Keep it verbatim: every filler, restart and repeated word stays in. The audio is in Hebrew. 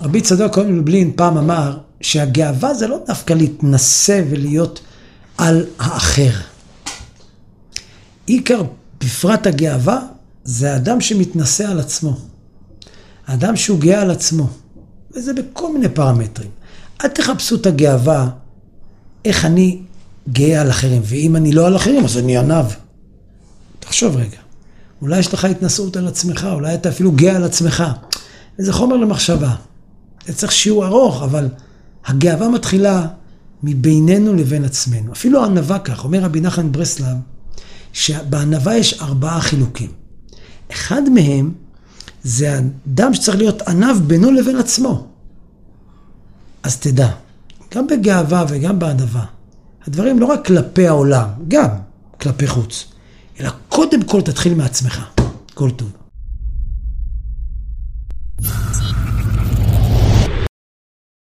רבי צדוק כהן מלובלין פעם אמר שהגאווה זה לא דווקא להתנסה ולהיות על האחר. עיקר בפרט הגאווה זה האדם שמתנסה על עצמו. האדם שהוא גאה על עצמו. וזה בכל מיני פרמטרים. אל תחפשו את הגאווה איך אני גאה על אחרים. ואם אני לא על אחרים אז אני ענב. תחשוב רגע. אולי יש לך התנסות על עצמך, אולי אתה אפילו גאה על עצמך. וזה חומר למחשבה. זה צריך שיעור ארוך, אבל הגאווה מתחילה מבינינו לבין עצמנו. אפילו הענבה כך, אומר רבי נחמן ברסלב, שבענבה יש ארבעה חילוקים. אחד מהם זה האדם שצריך להיות ענב בינו לבין עצמו. אז תדע, גם בגאווה וגם בענבה, הדברים לא רק כלפי העולם, גם כלפי חוץ, אלא קודם כל תתחיל מעצמך. כל טוב.